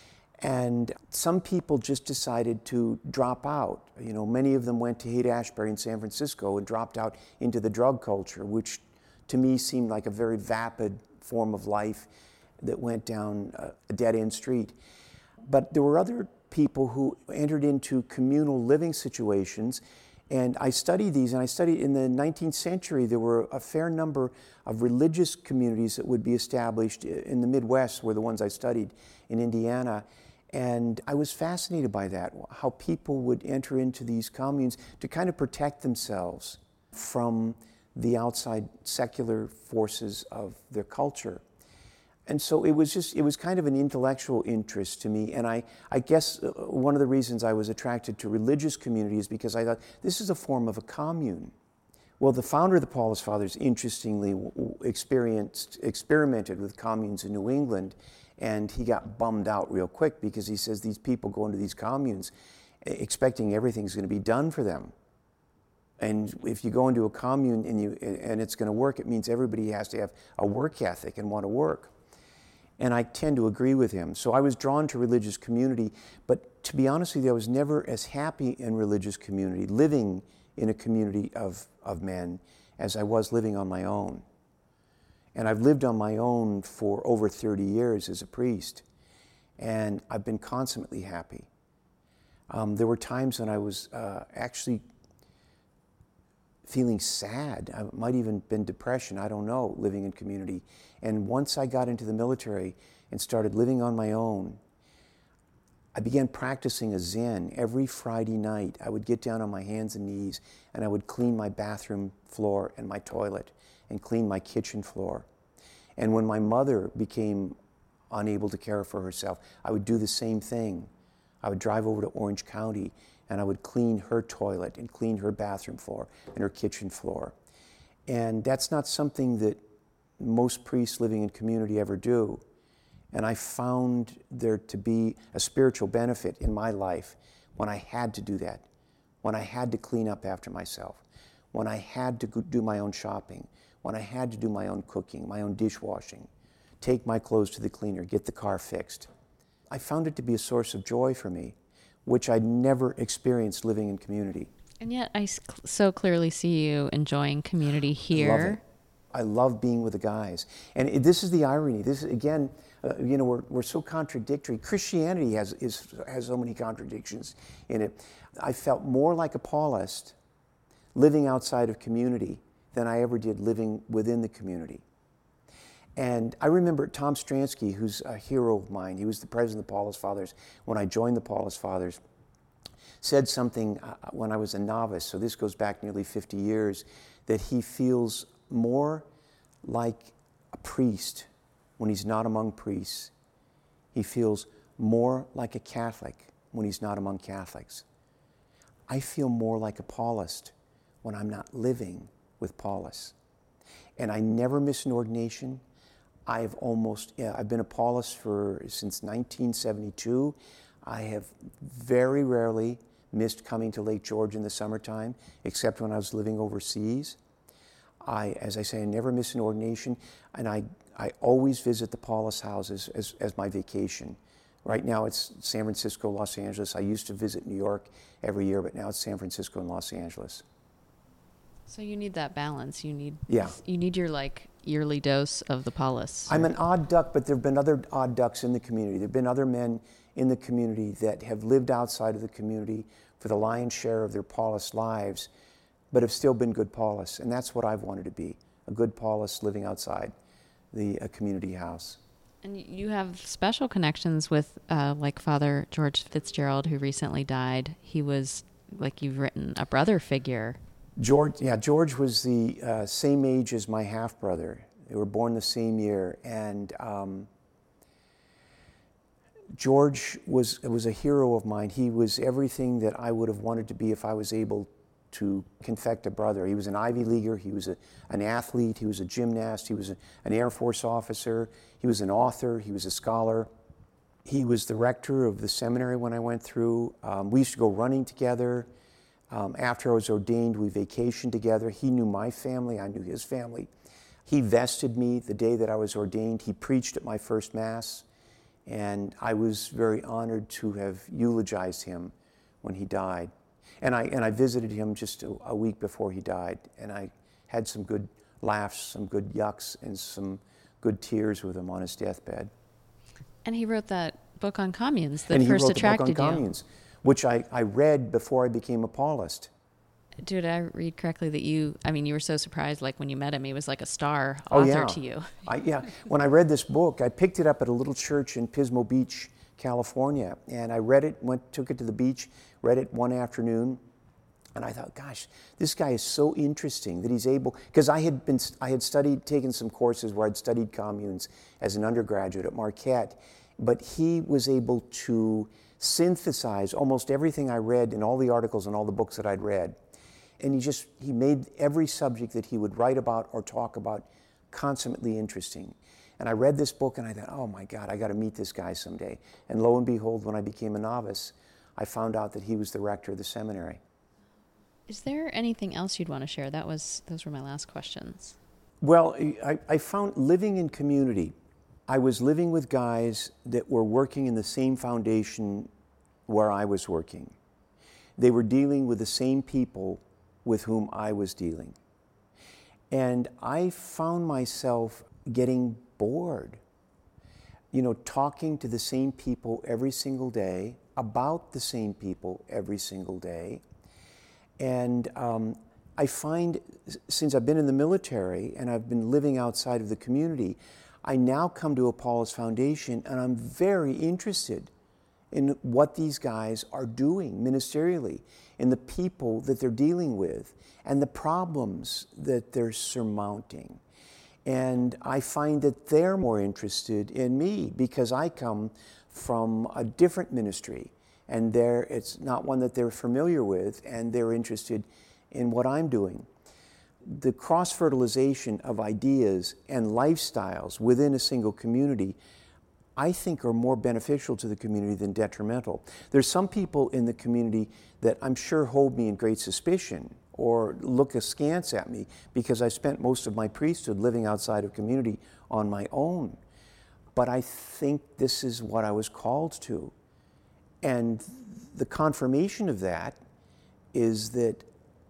And some people just decided to drop out. You know, many of them went to Haight-Ashbury in San Francisco and dropped out into the drug culture, which to me seemed like a very vapid form of life that went down a dead-end street. But there were other people who entered into communal living situations, and I studied these, and I studied in the nineteenth century, there were a fair number of religious communities that would be established in the Midwest, were the ones I studied in Indiana. And I was fascinated by that, how people would enter into these communes to kind of protect themselves from the outside secular forces of their culture. And so it was just, it was kind of an intellectual interest to me. And I, I guess one of the reasons I was attracted to religious community is because I thought this is a form of a commune. Well, the founder of the Paulist Fathers, interestingly, experienced, experimented with communes in New England, and he got bummed out real quick because he says these people go into these communes expecting everything's going to be done for them. And if you go into a commune and, you, and it's going to work, it means everybody has to have a work ethic and want to work. And I tend to agree with him. So I was drawn to religious community, but to be honest with you, I was never as happy in religious community, living in a community of, of men, as I was living on my own. And I've lived on my own for over thirty years as a priest, and I've been consummately happy. Um, there were times when I was uh, actually feeling sad. It might even been depression, I don't know, living in community. And once I got into the military and started living on my own, I began practicing a Zen. Every Friday night, I would get down on my hands and knees and I would clean my bathroom floor and my toilet and clean my kitchen floor. And when my mother became unable to care for herself, I would do the same thing. I would drive over to Orange County and I would clean her toilet and clean her bathroom floor and her kitchen floor. And that's not something that most priests living in community ever do. And I found there to be a spiritual benefit in my life when I had to do that, when I had to clean up after myself, when I had to do my own shopping, when I had to do my own cooking, my own dishwashing, take my clothes to the cleaner, get the car fixed. I found it to be a source of joy for me, which I'd never experienced living in community. And yet I so clearly see you enjoying community here. I love it. I love being with the guys. And it, this is the irony. This is, again, uh, you know, we're, we're so contradictory. Christianity has, is, has so many contradictions in it. I felt more like a Paulist living outside of community than I ever did living within the community. And I remember Tom Stransky, who's a hero of mine, he was the president of the Paulist Fathers when I joined the Paulist Fathers, said something uh, when I was a novice, so this goes back nearly fifty years, that he feels more like a priest when he's not among priests. He feels more like a Catholic when he's not among Catholics. I feel more like a Paulist when I'm not living with Paulus. And I never miss an ordination. I've almost, yeah, I've been a Paulist for, since nineteen seventy-two. I have very rarely missed coming to Lake George in the summertime, except when I was living overseas. I, as I say, I never miss an ordination, and I, I always visit the Paulist houses as, as my vacation. Right now it's San Francisco, Los Angeles. I used to visit New York every year, but now it's San Francisco and Los Angeles. So you need that balance. You need Yeah. You need your like yearly dose of the Paulus. I'm an odd duck, but there have been other odd ducks in the community. There have been other men in the community that have lived outside of the community for the lion's share of their Paulist lives, but have still been good Paulists. And that's what I've wanted to be, a good Paulist living outside the uh, community house. And you have special connections with, uh, like Father George Fitzgerald, who recently died. He was, like you've written, a brother figure. George, yeah, George was the uh, same age as my half-brother. They were born the same year, and um, George was was a hero of mine. He was everything that I would have wanted to be if I was able to confect a brother. He was an Ivy Leaguer, he was a, an athlete, he was a gymnast, he was a, an Air Force officer, he was an author, he was a scholar. He was the rector of the seminary when I went through. Um, we used to go running together. Um, after I was ordained, we vacationed together. He knew my family, I knew his family. He vested me the day that I was ordained. He preached at my first Mass, and I was very honored to have eulogized him when he died. And I and I visited him just a, a week before he died, and I had some good laughs, some good yucks, and some good tears with him on his deathbed. And he wrote that book on communes that and he first wrote attracted the book on you. communes, which I, I read before I became a Paulist. Did I read correctly that you, I mean, you were so surprised, like when you met him, he was like a star Oh, author yeah. to you. I, yeah. When I read this book, I picked it up at a little church in Pismo Beach, California, and I read it, went, took it to the beach, read it one afternoon, and I thought, gosh, this guy is so interesting that he's able, because I had been, I had studied, taken some courses where I'd studied communes as an undergraduate at Marquette, but he was able to synthesize almost everything I read in all the articles and all the books that I'd read. And he just, he made every subject that he would write about or talk about consummately interesting. And I read this book and I thought, oh my God, I got to meet this guy someday. And lo and behold, when I became a novice, I found out that he was the rector of the seminary. Is there anything else you'd want to share? That was, those were my last questions. Well, I, I found living in community. I was living with guys that were working in the same foundation where I was working. They were dealing with the same people with whom I was dealing. And I found myself getting bored, you know, talking to the same people every single day, about the same people every single day. And um, I find, since I've been in the military and I've been living outside of the community, I now come to Apollos Foundation and I'm very interested in what these guys are doing ministerially, in the people that they're dealing with, and the problems that they're surmounting. And I find that they're more interested in me because I come from a different ministry, and they're, it's not one that they're familiar with, and they're interested in what I'm doing. The cross-fertilization of ideas and lifestyles within a single community, I think, are more beneficial to the community than detrimental. There's some people in the community that I'm sure hold me in great suspicion or look askance at me because I spent most of my priesthood living outside of community on my own. But I think this is what I was called to. And the confirmation of that is that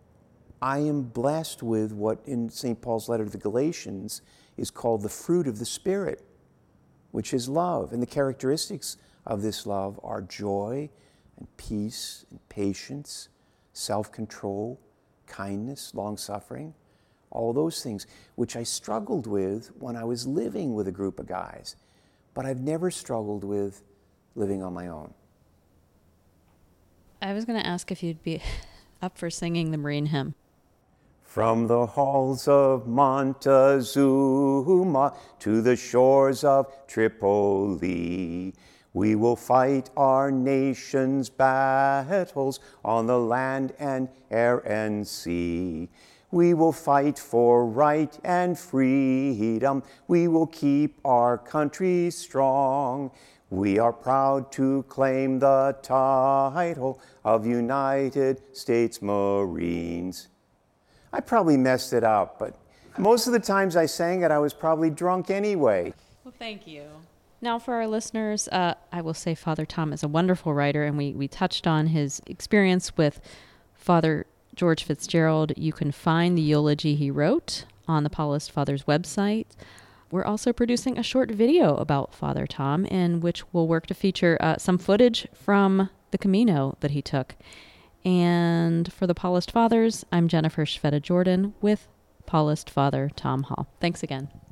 I am blessed with what in Saint Paul's letter to the Galatians is called the fruit of the Spirit, which is love. And the characteristics of this love are joy and peace and patience, self-control, kindness, long-suffering, all those things, which I struggled with when I was living with a group of guys. But I've never struggled with living on my own. I was going to ask if you'd be up for singing the Marine hymn. From the halls of Montezuma to the shores of Tripoli, we will fight our nation's battles on the land and air and sea. We will fight for right and freedom. We will keep our country strong. We are proud to claim the title of United States Marines. I probably messed it up, but most of the times I sang it, I was probably drunk anyway. Well, thank you. Now, for our listeners, uh, I will say Father Tom is a wonderful writer, and we, we touched on his experience with Father George Fitzgerald. You can find the eulogy he wrote on the Paulist Fathers website. We're also producing a short video about Father Tom, in which we'll work to feature uh, some footage from the Camino that he took. And for the Paulist Fathers, I'm Jennifer Shveta Jordan with Paulist Father Tom Hall. Thanks again.